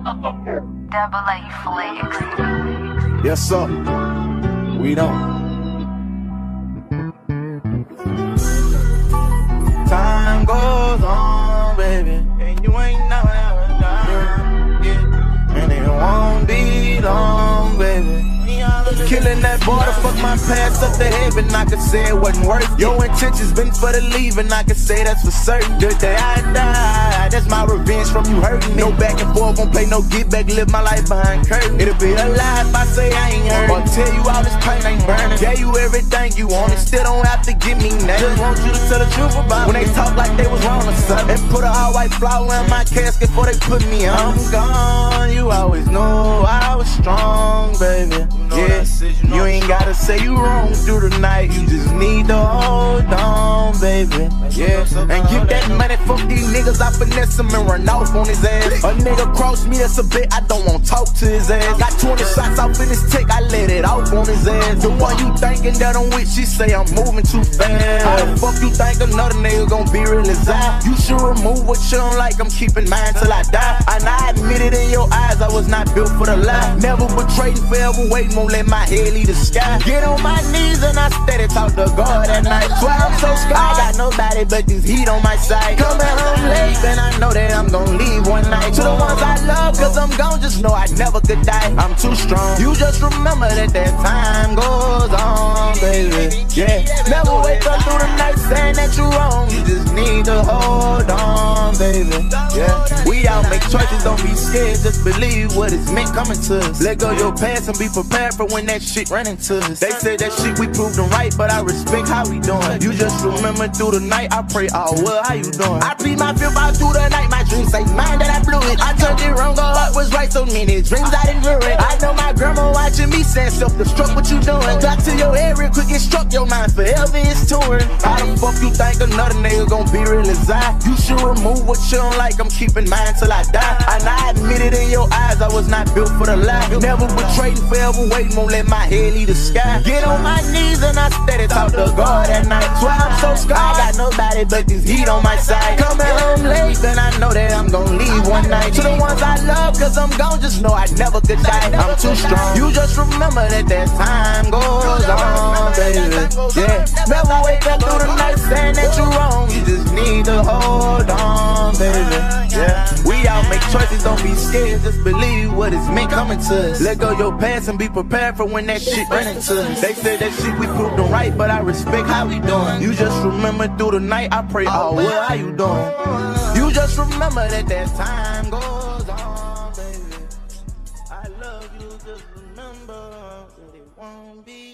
Double A Flex. Yes, sir. We don't. Time goes on, baby, and you ain't never done. Yeah. And it won't be long, baby. Killing that boy to fuck my past up to heaven. I could say it wasn't worth it. Your intentions been for the leaving. I could say that's for certain. The day I die, that's my revenge from you hurting me. No back and forth, won't play no get back. Live my life behind curtain. It'll be a lie if I say I ain't hurt. Or tell you all this pain ain't burning. Gave you everything you wanted, still don't have to give me nothing. Just want you to tell the truth about when they talk like they was wrong or something. And put a all white flower in my casket before they put me on. I'm gone, you always knew I was strong, baby. Yeah, you ain't gotta say you wrong through the night. You just need to hold on, baby. Yeah, and get that money. Fuck these niggas, I finesse him and run off on his ass. A nigga cross me, that's a bit, I don't want to talk to his ass. Got 20 shots off in his tech, I let it off on his ass. The one you thinking that I'm with, she say I'm moving too fast. How the fuck you think another nigga gon' be real as I? You should remove what you don't like, I'm keeping mine till I die. And I admit it in your eyes, I was not built for the lie. Never betrayed, forever waiting, won't let my head leave the sky. Get on my knees and I steady talk to God at night. Swear I'm so scared, I got nobody but this heat on my side. Coming home late, and I know that I'm gon' leave one night. To the ones I love, cause I'm gone, just know I never could die. I'm too strong, you just remember that time goes on, baby. Yeah, never wake up through the night saying that you're wrong. You just need to hold on, baby. Yeah, we all make choices, don't be scared, just believe what is meant coming to us. Let go your past and be prepared for when that shit run into us. They say that shit we proved them right, but I respect how we doing. You just remember through the night, I pray all well, how you doing? I plead my fifth out through the night, my dreams say mine that I blew it. I turned it wrong, God heart was right, so many dreams I didn't ruin. I know my grandma watching me saying self-destruct, what you doing? Got to your head real quick, get struck, your mind forever is touring. How the fuck you think another nigga gon' be real as I? You should remove what you don't like, I'm keeping mine till I die. And I admit it in your eyes, I was not built for the lie. Never betrayed, forever waiting, won't let my head leave the sky. Get on my knees and I steady talk to God at night. Swear I'm so scared, I got nobody but this heat on my side. Coming home late, and I know that I'm gon' leave one night. To the ones I love, cause I'm gone, just know I never could die. I'm too strong, you just remember that time goes on, baby. Yeah, never wake up through the night saying that you're wrong. You just need to hold on, baby. Yeah, we all make choices, don't be scared, just believe what is meant coming to us. Let go your past and be prepared for when that shit run into us. They say that shit we proved them right, but I respect how we doing. You just remember through the night, I pray all well, how you doing? You just remember that time goes on, baby. I love you, just remember that it won't be